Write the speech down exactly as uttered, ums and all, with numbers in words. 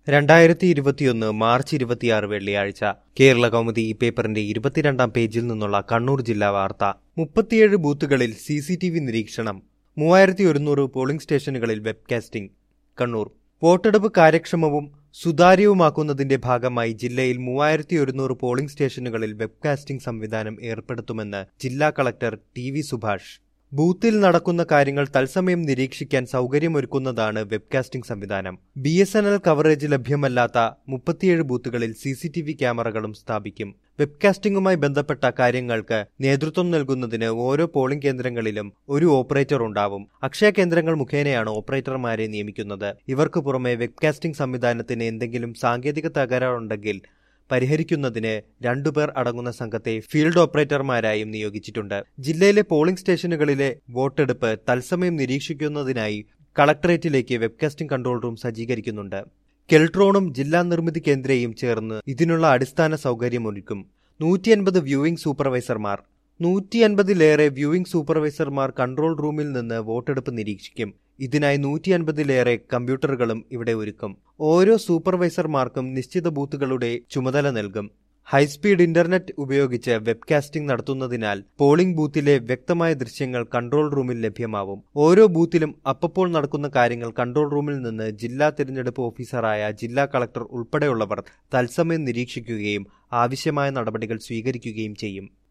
രണ്ടായിരത്തി ഇരുപത്തിയൊന്ന് മാർച്ച് ഇരുപത്തിയാറ് വെള്ളിയാഴ്ച കേരള കൗമുദി ഈ പേപ്പറിന്റെ ഇരുപത്തിരണ്ടാം പേജിൽ നിന്നുള്ള കണ്ണൂർ ജില്ലാ വാർത്ത. മുപ്പത്തിയേഴ് ബൂത്തുകളിൽ സി സി ടി വി നിരീക്ഷണം. മൂവായിരത്തി ഒരുന്നൂറ് പോളിംഗ് സ്റ്റേഷനുകളിൽ വെബ്കാസ്റ്റിംഗ്. കണ്ണൂർ വോട്ടെടുപ്പ് കാര്യക്ഷമവും സുതാര്യവുമാക്കുന്നതിന്റെ ഭാഗമായി ജില്ലയിൽ മൂവായിരത്തി ഒരുന്നൂറ് പോളിംഗ് സ്റ്റേഷനുകളിൽ വെബ്കാസ്റ്റിംഗ് സംവിധാനം ഏർപ്പെടുത്തുമെന്ന് ജില്ലാ കളക്ടർ ടി വി സുഭാഷ്. ബൂത്തിൽ നടക്കുന്ന കാര്യങ്ങൾ തത്സമയം നിരീക്ഷിക്കാൻ സൗകര്യമൊരുക്കുന്നതാണ് വെബ്കാസ്റ്റിംഗ് സംവിധാനം. B S N L coverage ലഭ്യമല്ലാത്ത മുപ്പത്തിയേഴ് ബൂത്തുകളിൽ സി സി ടി വി ക്യാമറകളും സ്ഥാപിക്കും. വെബ്കാസ്റ്റിംഗുമായി ബന്ധപ്പെട്ട കാര്യങ്ങൾക്ക് നേതൃത്വം നൽകുന്നതിന് ഓരോ പോളിംഗ് കേന്ദ്രങ്ങളിലും ഒരു ഓപ്പറേറ്റർ ഉണ്ടാവും. അക്ഷയ കേന്ദ്രങ്ങൾ മുഖേനയാണ് ഓപ്പറേറ്റർമാരെ നിയമിക്കുന്നത്. ഇവർക്ക് പുറമെ വെബ്കാസ്റ്റിംഗ് സംവിധാനത്തിന് എന്തെങ്കിലും സാങ്കേതിക തകരാറുണ്ടെങ്കിൽ പരിഹരിക്കുന്നതിന് രണ്ടുപേർ അടങ്ങുന്ന സംഘത്തെ ഫീൽഡ് ഓപ്പറേറ്റർമാരായും നിയോഗിച്ചിട്ടുണ്ട്. ജില്ലയിലെ പോളിംഗ് സ്റ്റേഷനുകളിലെ വോട്ടെടുപ്പ് തത്സമയം നിരീക്ഷിക്കുന്നതിനായി കളക്ടറേറ്റിലേക്ക് വെബ്കാസ്റ്റിംഗ് കൺട്രോൾ റൂം സജ്ജീകരിക്കുന്നുണ്ട്. കെൽട്രോണും ജില്ലാ നിർമ്മിതി കേന്ദ്രയും ചേർന്ന് ഇതിനുള്ള അടിസ്ഥാന സൗകര്യമൊരുക്കും. നൂറ്റി അൻപത് വ്യൂവിംഗ് സൂപ്പർവൈസർമാർ നൂറ്റി അൻപതിലേറെ വ്യൂവിംഗ് സൂപ്പർവൈസർമാർ കൺട്രോൾ റൂമിൽ നിന്ന് വോട്ടെടുപ്പ് നിരീക്ഷിക്കും. ഇതിനായി നൂറ്റി അൻപതിലേറെ കമ്പ്യൂട്ടറുകളും ഇവിടെ ഒരുക്കും. ഓരോ സൂപ്പർവൈസർമാർക്കും നിശ്ചിത ബൂത്തുകളുടെ ചുമതല നൽകും. ഹൈസ്പീഡ് ഇന്റർനെറ്റ് ഉപയോഗിച്ച് വെബ്കാസ്റ്റിംഗ് നടത്തുന്നതിനാൽ പോളിംഗ് ബൂത്തിലെ വ്യക്തമായ ദൃശ്യങ്ങൾ കൺട്രോൾ റൂമിൽ ലഭ്യമാവും. ഓരോ ബൂത്തിലും അപ്പപ്പോൾ നടക്കുന്ന കാര്യങ്ങൾ കൺട്രോൾ റൂമിൽ നിന്ന് ജില്ലാ തിരഞ്ഞെടുപ്പ് ഓഫീസറായ ജില്ലാ കളക്ടർ ഉൾപ്പെടെയുള്ളവർ തത്സമയം നിരീക്ഷിക്കുകയും ആവശ്യമായ നടപടികൾ സ്വീകരിക്കുകയും ചെയ്യും.